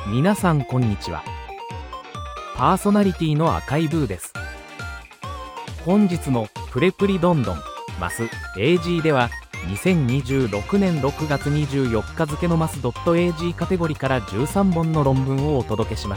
皆さんこんにちは。パーソナリティの赤いブーです。本日のプレプリどんどんマス AG では2026年6月24日付のマス .AG カテゴリーから13本の論文をお届けします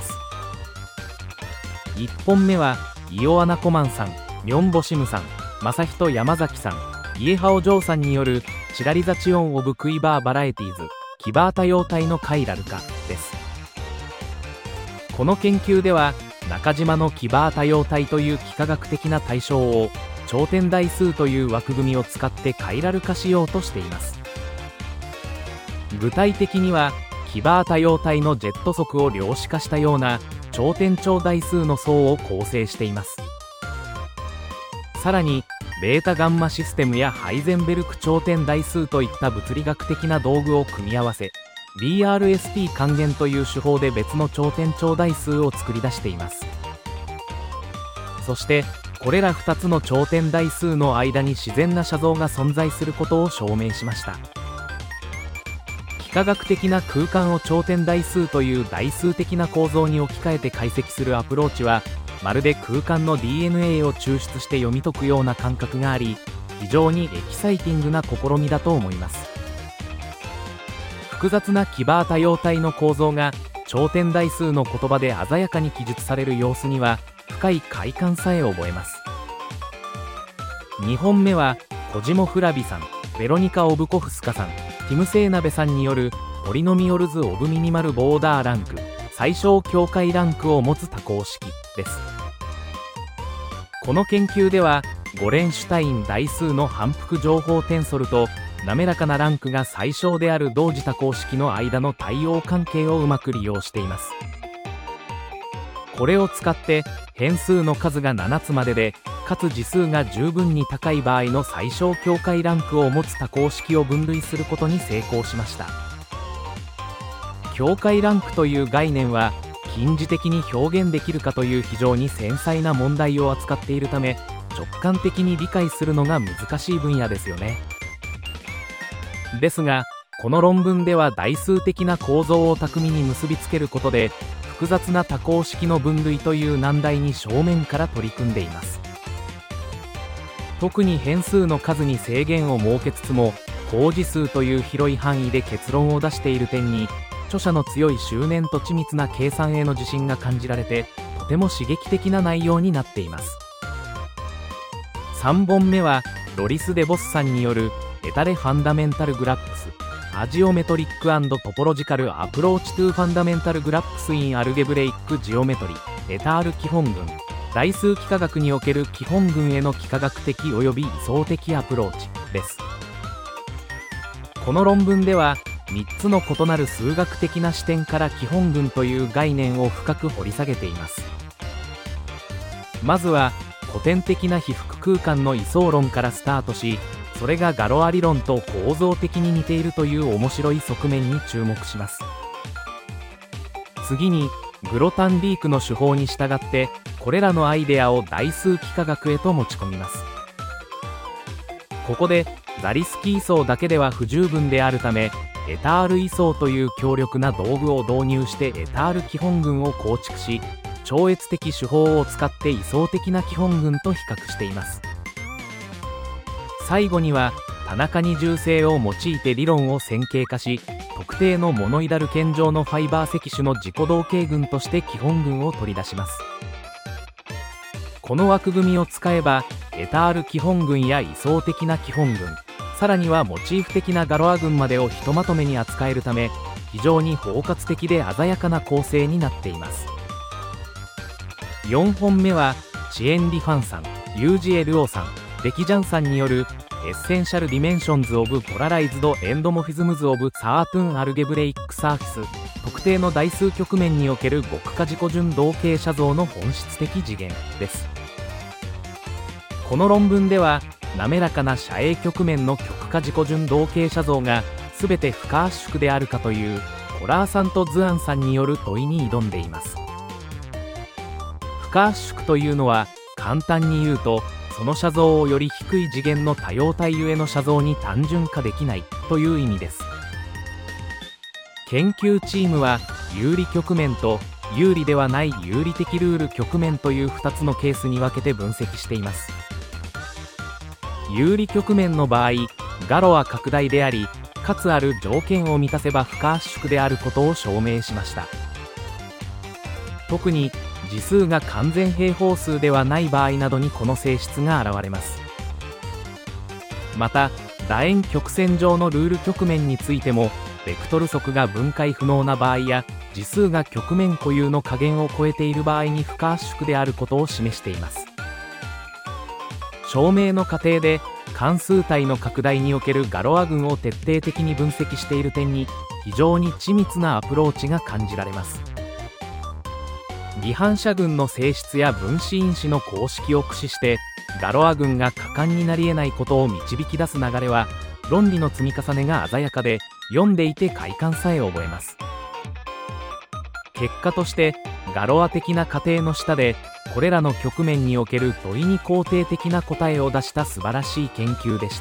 。1本目はイオアナコマンさん、ミョンボシムさん、マサヒト山崎さん、イエハオジョーさんによるチラリザチオン・オブ・クイバー・バラエティーズキバー多様体のカイラル化です。この研究では中島のキバー多様体という幾何学的な対象を頂点代数という枠組みを使ってカイラル化しようとしています。具体的にはキバー多様体のジェット速を量子化したような頂点長代数の層を構成しています。さらにベータガンマシステムやハイゼンベルク頂点代数といった物理学的な道具を組み合わせ BRST 還元という手法で別の頂点長代数を作り出しています。そしてこれら2つの頂点代数の間に自然な写像が存在することを証明しました。幾何学的な空間を頂点代数という代数的な構造に置き換えて解析するアプローチはまるで空間の DNA を抽出して読み解くような感覚があり、非常にエキサイティングな試みだと思います。複雑なキバー多様体の構造が頂点代数の言葉で鮮やかに記述される様子には深い快感さえ覚えます。2本目はコジモ・フラビさん、ベロニカ・オブコフスカさん、ティム・セーナベさんによるポリノミオルズ・オブ・ミニマル・ボーダーランク最小境界ランクを持つ多項式です。この研究ではゴレンシュタイン代数の反復情報テンソルと滑らかなランクが最小である同時多項式の間の対応関係をうまく利用しています。これを使って変数の数が7つまででかつ次数が十分に高い場合の最小境界ランクを持つ多項式を分類することに成功しました。境界ランクという概念は近似的に表現できるかという非常に繊細な問題を扱っているため直感的に理解するのが難しい分野ですよね。ですがこの論文では代数的な構造を巧みに結びつけることで複雑な多項式の分類という難題に正面から取り組んでいます。特に変数の数に制限を設けつつも高次数という広い範囲で結論を出している点に著者の強い執念と緻密な計算への自信が感じられてとても刺激的な内容になっています。3本目はロリス・デボスさんによるエタレ・ファンダメンタル・グラップスアジオメトリック&トポロジカル・アプローチ・トゥ・ファンダメンタル・グラップス・イン・アルゲブレイック・ジオメトリエタール基本群代数幾何学における基本群への幾何学的及び位相的アプローチです。この論文では3つの異なる数学的な視点から基本群という概念を深く掘り下げています。まずは古典的な被覆空間の位相論からスタートし、それがガロア理論と構造的に似ているという面白い側面に注目します。次にグロタンリークの手法に従ってこれらのアイデアを代数幾何学へと持ち込みます。ここでザリスキー位相だけでは不十分であるためエタール位相という強力な道具を導入してエタール基本群を構築し超越的手法を使って位相的な基本群と比較しています。最後には田中二重性を用いて理論を線形化し特定のモノイダル圏上のファイバー積種の自己同型群として基本群を取り出します。この枠組みを使えばエタール基本群や位相的な基本群さらにはモチーフ的なガロア群までをひとまとめに扱えるため非常に包括的で鮮やかな構成になっています。4本目はチエン・リファンさん、ユージ・エルオさん、ベキジャンさんによるエッセンシャル・ディメンションズ・オブ・ポラライズド・エンドモフィズムズ・オブ・サートゥン・アルゲブレイック・サーフィス特定の代数局面における極化自己順同型写像の本質的次元です。この論文では滑らかな斜影局面の極化自己順同型写像が全て不可圧縮であるかというコラーさんとズアンさんによる問いに挑んでいます。不可圧縮というのは簡単に言うとその写像をより低い次元の多様体ゆえの写像に単純化できないという意味です。研究チームは有利局面と有利ではない有利的ルール局面という2つのケースに分けて分析しています。有利局面の場合、ガロは拡大であり、かつある条件を満たせば不可圧縮であることを証明しました。特に次数が完全平方数ではない場合などにこの性質が現れます。また楕円曲線上のルール局面についても、ベクトル則が分解不能な場合や次数が局面固有の加減を超えている場合に不可圧縮であることを示しています。証明の過程で関数体の拡大におけるガロア群を徹底的に分析している点に非常に緻密なアプローチが感じられます。離反射群の性質や分子因子の公式を駆使してガロア群が果敢になり得ないことを導き出す流れは、論理の積み重ねが鮮やかで、読んでいて快感さえ覚えます。結果としてガロア的な過程の下でこれらの局面における問いに肯定的な答えを出した素晴らしい研究でした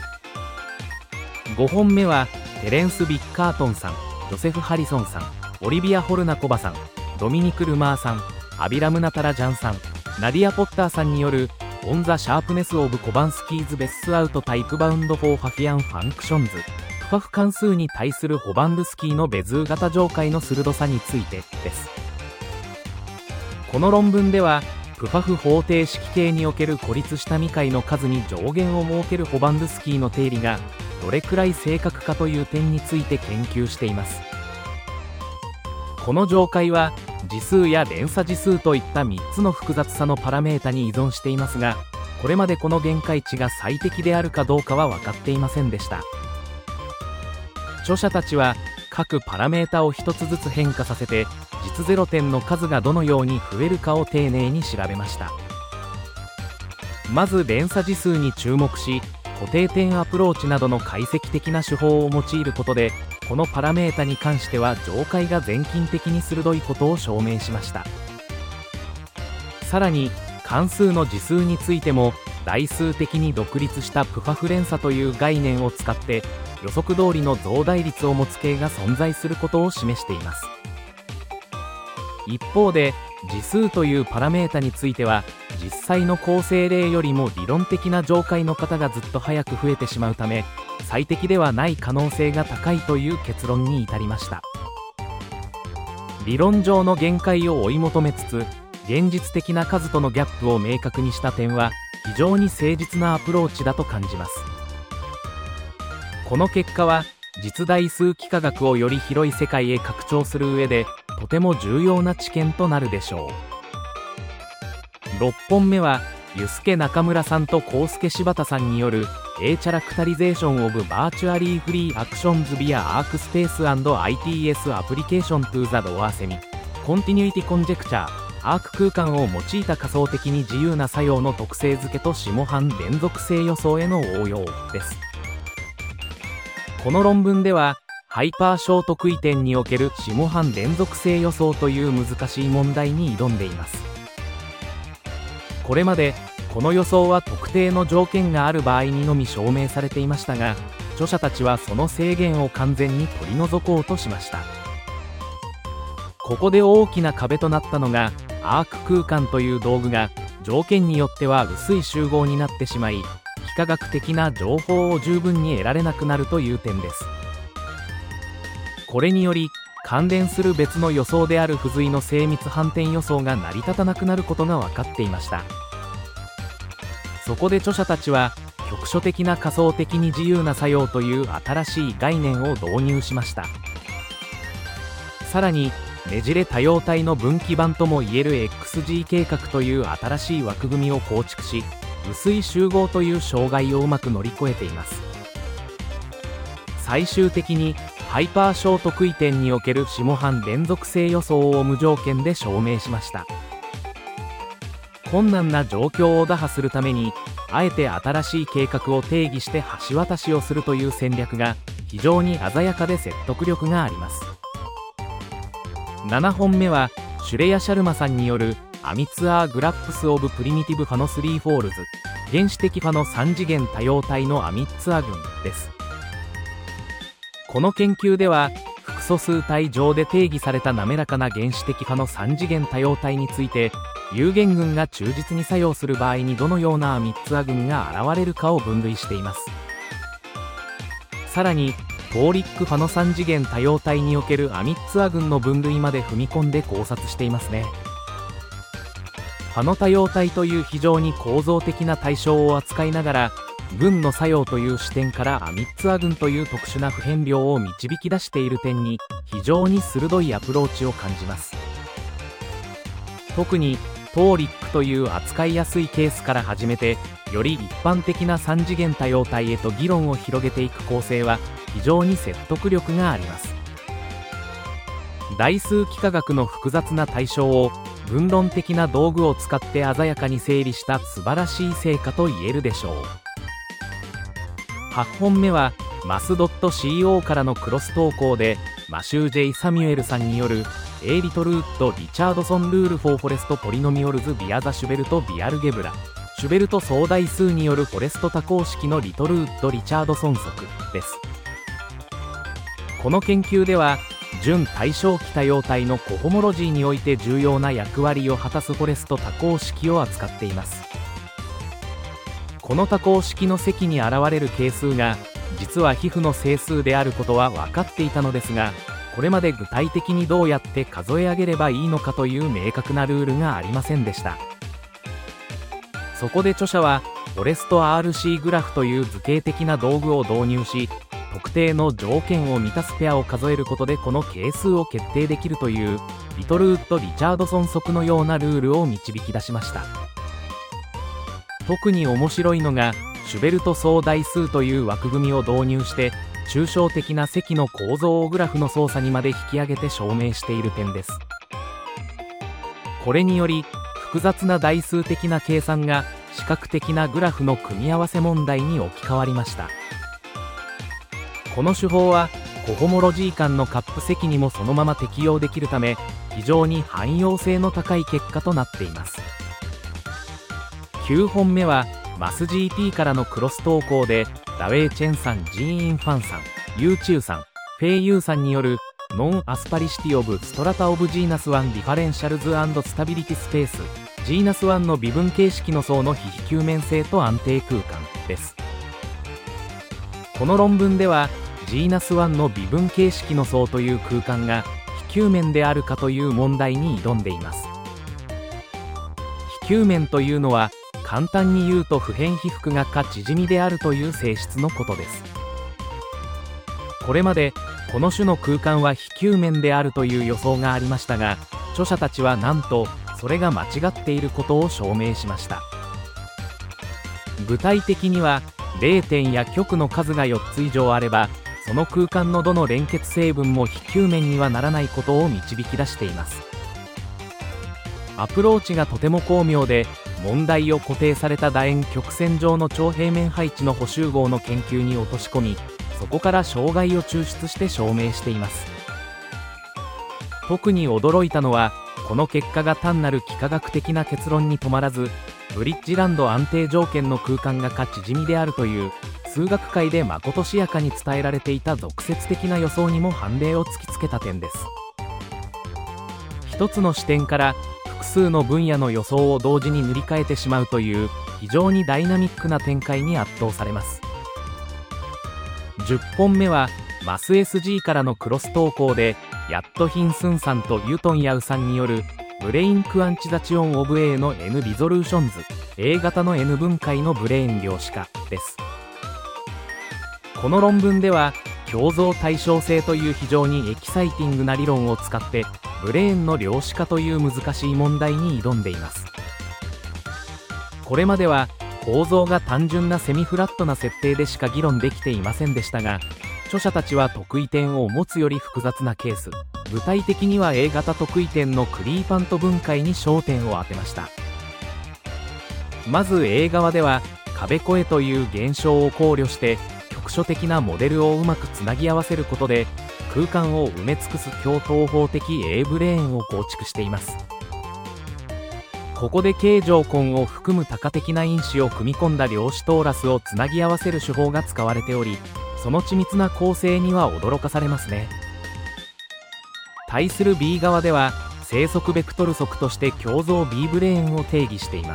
。5本目はテレンス・ビッカートンさん、ジョセフ・ハリソンさん、オリビア・ホルナコバさん、ドミニク・ルマーさん、アビラム・ナタラジャンさん、ナディア・ポッターさんによるオン・ザ・シャープネス・オブ・コバンスキーズ・ベススアウト・タイプ・バウンド・フォー・ファフィアン・ファンクションズ、プファフ関数に対するホバンルスキーのベズー型上階の鋭さについてです。この論文ではプファフ方程式系における孤立した未解の数に上限を設けるホバンルスキーの定理がどれくらい正確かという点について研究しています。この上階は次数や連鎖次数といった3つの複雑さのパラメータに依存していますが、これまでこの限界値が最適であるかどうかは分かっていませんでした。著者たちは各パラメータを1つずつ変化させて実ゼロ点の数がどのように増えるかを丁寧に調べました。まず連鎖次数に注目し、固定点アプローチなどの解析的な手法を用いることで、このパラメータに関しては上階が全近的に鋭いことを証明しました。さらに関数の次数についても代数的に独立したプファフ連鎖という概念を使って予測通りの増大率を持つ系が存在することを示しています。一方で次数というパラメータについては実際の構成例よりも理論的な上階の方がずっと早く増えてしまうため、最適ではない可能性が高いという結論に至りました。理論上の限界を追い求めつつ現実的な数とのギャップを明確にした点は非常に誠実なアプローチだと感じます。この結果は実代数幾何学をより広い世界へ拡張する上でとても重要な知見となるでしょう。6本目はユスケ中村さんとコウスケ柴田さんによる A チャラクタリゼーションオブバーチュアリーフリーアクションズビアアークスペース&ITS アプリケーショントゥーザロアセミコンティニュイティコンジェクチャーアーク空間を用いた仮想的に自由な作用の特性付けと下半連続性予想への応用です。この論文ではハイパー小得意点における下半連続性予想という難しい問題に挑んでいます。これまでこの予想は特定の条件がある場合にのみ証明されていましたが、著者たちはその制限を完全に取り除こうとしました。ここで大きな壁となったのがアーク空間という道具が条件によっては薄い集合になってしまい、幾何学的な情報を十分に得られなくなるという点です。これにより関連する別の予想である付随の精密反転予想が成り立たなくなることが分かっていました。そこで著者たちは局所的な仮想的に自由な作用という新しい概念を導入しました。さらにねじれ多様体の分岐版ともいえる XG 計画という新しい枠組みを構築し、薄い集合という障害をうまく乗り越えています。最終的にハイパー小得意点における下半連続性予想を無条件で証明しました。困難な状況を打破するためにあえて新しい計画を定義して橋渡しをするという戦略が非常に鮮やかで説得力があります。7本目はシュレヤ・シャルマさんによるアミツアーグラップス・オブ・プリミティブ・ファの3フォールズ原子的ファの3次元多様体のアミッツア群です。この研究では複素数体上で定義された滑らかな原子的派の3次元多様体について、有限群が忠実に作用する場合にどのようなアミッツア群が現れるかを分類しています。さらにトーリック派の3次元多様体におけるアミッツア群の分類まで踏み込んで考察していますね。派の多様体という非常に構造的な対象を扱いながら、群の作用という視点からアミッツア群という特殊な普遍量を導き出している点に非常に鋭いアプローチを感じます。特にトーリックという扱いやすいケースから始めて、より一般的な3次元多様体へと議論を広げていく構成は非常に説得力があります。代数幾何学の複雑な対象を分論的な道具を使って鮮やかに整理した素晴らしい成果と言えるでしょう。8本目はマス .co からのクロス投稿で、マシュー・J. サミュエルさんによるAリトルウッド・リチャードソンルール・フォー・フォレスト・ポリノミオルズ・ビア・ザ・シュベルト・ビアルゲブラ、シュベルト相代数によるフォレスト多項式のリトルウッド・リチャードソン則です。この研究では準対称期多様体のコホモロジーにおいて重要な役割を果たすフォレスト多項式を扱っています。この多項式の積に現れる係数が実は皮膚の整数であることは分かっていたのですが、これまで具体的にどうやって数え上げればいいのかという明確なルールがありませんでした。そこで著者はフォレスト RC グラフという図形的な道具を導入し、特定の条件を満たすペアを数えることでこの係数を決定できるというリトルウッド・リチャードソン則のようなルールを導き出しました。特に面白いのがシュベルト相代数という枠組みを導入して、抽象的な積の構造をグラフの操作にまで引き上げて証明している点です。これにより複雑な代数的な計算が視覚的なグラフの組み合わせ問題に置き換わりました。この手法はコホモロジー間のカップ積にもそのまま適用できるため、非常に汎用性の高い結果となっています。9本目はマス GT からのクロス投稿で、ダウェイ・チェンさん、ジーン・インファンさん、ユーチューさん、フェイ・ユーさんによるノン・アスパリシティ・オブ・ストラタ・オブ・ジーナス1・ディファレンシャルズ・スタビリティ・スペース、ジーナス1の微分形式の層の非比球面性と安定空間です。この論文ではジーナス1の微分形式の層という空間が非球面であるかという問題に挑んでいます。非球面というのは簡単に言うと普遍被覆がか縮みであるという性質のことです。これまでこの種の空間は非球面であるという予想がありましたが、著者たちはなんとそれが間違っていることを証明しました。具体的には0点や極の数が4つ以上あれば、その空間のどの連結成分も非球面にはならないことを導き出しています。アプローチがとても巧妙で、問題を固定された楕円曲線上の長平面配置の補集合の研究に落とし込み、そこから障害を抽出して証明しています。特に驚いたのは、この結果が単なる幾何学的な結論に止まらず、ブリッジランド安定条件の空間がか縮みであるという数学界でまことしやかに伝えられていた俗説的な予想にも判例を突きつけた点です。一つの視点から複数の分野の予想を同時に塗り替えてしまうという非常にダイナミックな展開に圧倒されます。10本目はマス SG からのクロス投稿で、ヤット・ヒンスンさんとユトン・ヤウさんによるブレイン・クアンチザチオン・オブ A の N リゾルーションズ A 型の N 分解のブレーン量子化です。この論文では共造対称性という非常にエキサイティングな理論を使ってブレーンの量子化という難しい問題に挑んでいます。これまでは構造が単純なセミフラットな設定でしか議論できていませんでしたが、著者たちは得意点を持つより複雑なケース、具体的には A 型得意点のクリーパント分解に焦点を当てました。まず A 側では壁越えという現象を考慮して局所的なモデルをうまくつなぎ合わせることで空間を埋め尽くす強東方的 A ブレーンを構築しています。ここで形状根を含む多価的な因子を組み込んだ量子トーラスをつなぎ合わせる手法が使われており、その緻密な構成には驚かされますね。 対する B 側では生息ベクトル則として共造 B ブレーンを定義しています。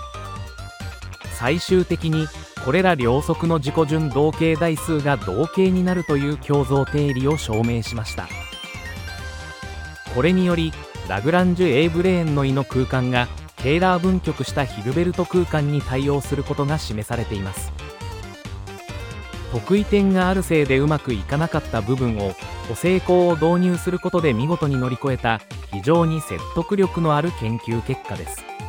最終的にこれら両側の自己順同型代数が同型になるという共造定理を証明しました。これによりラグランジュ A ブレーンの位の空間がケーラー分極したヒルベルト空間に対応することが示されています。特異点があるせいでうまくいかなかった部分を補正項を導入することで見事に乗り越えた非常に説得力のある研究結果です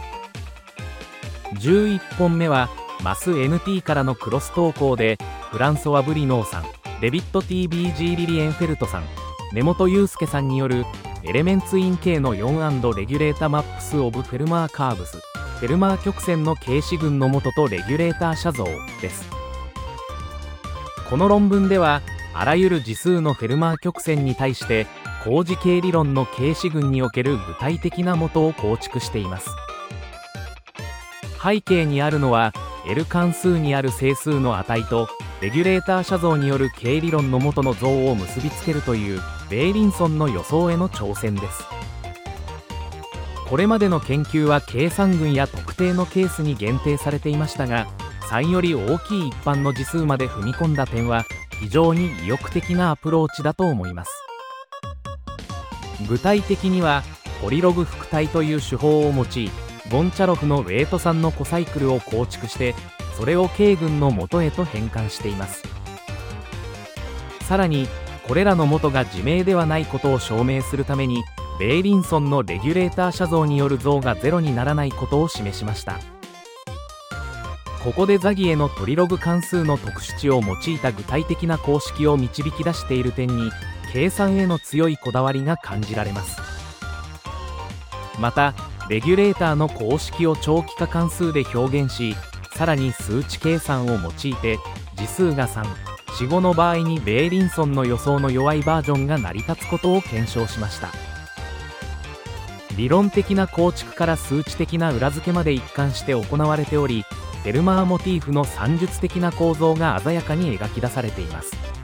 。11本目はマス NT からのクロス投稿でフランソワ・ブリノーさん、デビッド TBG リリエンフェルトさん、根本祐介さんによるエレメンツイン K の4&レギュレータマップスオブフェルマーカーブス、フェルマー曲線のK子群の元とレギュレーター写像です。この論文ではあらゆる次数のフェルマー曲線に対して高次系理論のK子群における具体的な元を構築しています。背景にあるのは L 関数にある整数の値とレギュレーター写像によるK理論の元の像を結びつけるというベイリンソンの予想への挑戦です。これまでの研究は計算群や特定のケースに限定されていましたが、3より大きい一般の次数まで踏み込んだ点は非常に意欲的なアプローチだと思います。具体的にはポリログ複体という手法を用い、ゴンチャロフのウェイト3のコサイクルを構築してそれをK群の元へと変換しています。さらにこれらの元が自明ではないことを証明するためにベイリンソンのレギュレーター写像による像がゼロにならないことを示しました。ここでザギエのトリログ関数の特殊値を用いた具体的な公式を導き出している点に計算への強いこだわりが感じられます。またレギュレーターの公式を長期化関数で表現し、さらに数値計算を用いて次数が3、4、5の場合にベイリンソンの予想の弱いバージョンが成り立つことを検証しました。理論的な構築から数値的な裏付けまで一貫して行われており、フェルマーモチーフの算術的な構造が鮮やかに描き出されています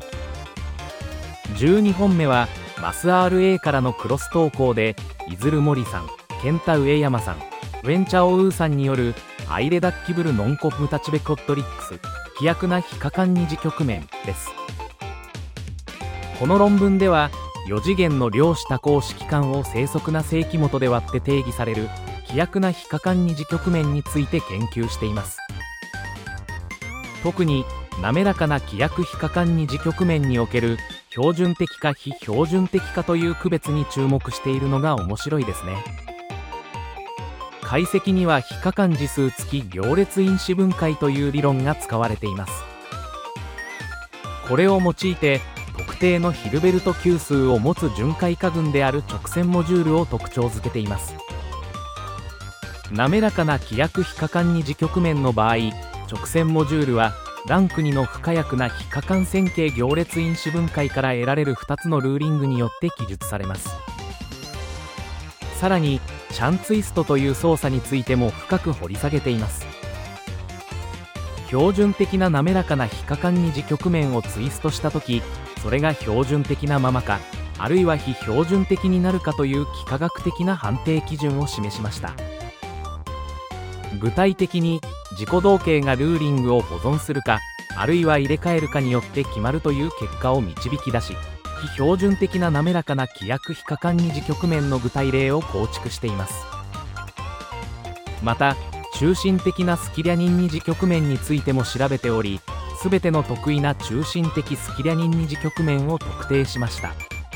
。12本目はマス RA からのクロス投稿でイズルモリさん、ケンタ・ウエヤマさん、ウェンチャオウーさんによるアイレダッキブルノンコムタチベコットリックス、飛躍な非可感二次局面です。この論文では4次元の量子多項式間を正則な正規元で割って定義される飛躍な非可感二次局面について研究しています。特に滑らかな飛躍非可感二次局面における標準的か非標準的かという区別に注目しているのが面白いですね。解析には非可感次数付き行列因子分解という理論が使われています。これを用いて特定のヒルベルト級数を持つ巡回化群である直線モジュールを特徴づけています。滑らかな飛躍非可感二次局面の場合、直線モジュールはランク2の不可逆な非可感線形行列因子分解から得られる2つのルーリングによって記述されます。さらにチャンツイストという操作についても深く掘り下げています。標準的な滑らかな非可感二次局面をツイストしたとき、それが標準的なままか、あるいは非標準的になるかという幾何学的な判定基準を示しました。具体的に自己同型がルーリングを保存するか、あるいは入れ替えるかによって決まるという結果を導き出し、非標準的な滑らかな飛躍非可感二次局面の具体例を構築しています。また中心的なスキリャニン二次局面についても調べており、すべての得意な中心的スキリャニン二次局面を特定しました。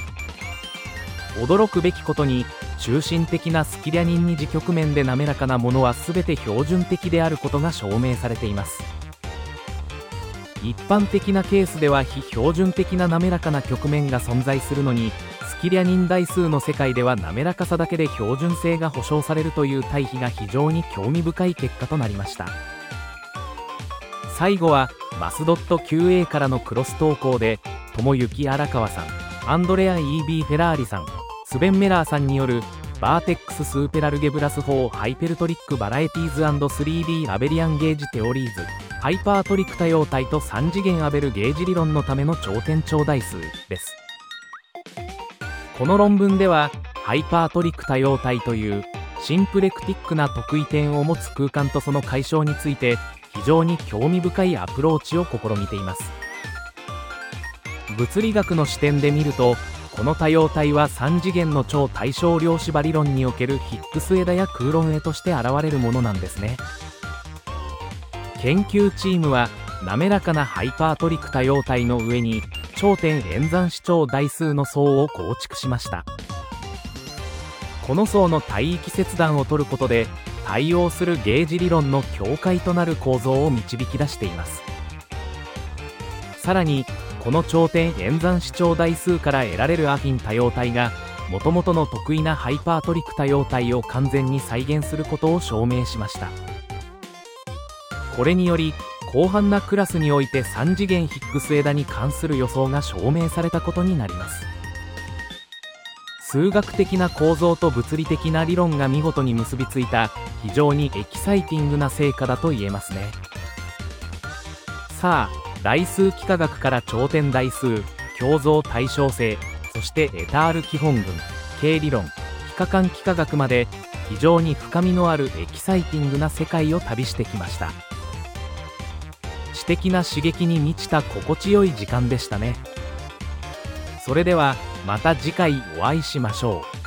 驚くべきことに中心的なスキリャニン二次局面で滑らかなものはすべて標準的であることが証明されています。一般的なケースでは非標準的な滑らかな局面が存在するのに、スキリャニン代数の世界では滑らかさだけで標準性が保証されるという対比が非常に興味深い結果となりました。最後はマスドット QA からのクロス投稿で友幸荒川さん、アンドレア EB フェラーリさん、スベン・メラーさんによるバーテックススーペラルゲブラス4ハイペルトリックバラエティーズ &3D アベリアンゲージテオリーズハイパートリック多様体と3次元アベルゲージ理論のための超転調代数です。 この論文ではハイパートリック多様体というシンプレクティックな特異点を持つ空間とその解消について非常に興味深いアプローチを試みています。物理学の視点で見ると、この多様体は3次元の超対称量子場理論におけるヒッグス枝やクーロン枝として現れるものなんですね。研究チームは滑らかなハイパートリック多様体の上に頂点演算子長代数の層を構築しました。この層の帯域切断を取ることで対応するゲージ理論の境界となる構造を導き出しています。さらにこの頂点演算子長代数から得られるアフィン多様体がもともとの得意なハイパートリック多様体を完全に再現することを証明しました。これにより広範なクラスにおいて3次元ヒッグス枝に関する予想が証明されたことになります。数学的な構造と物理的な理論が見事に結びついた非常にエキサイティングな成果だと言えますね。さあ、代数幾何学から頂点代数、共造対称性、そしてエタール基本群、経理論、非可感幾何学まで非常に深みのあるエキサイティングな世界を旅してきました。知的な刺激に満ちた心地よい時間でしたね。それではまた次回お会いしましょう。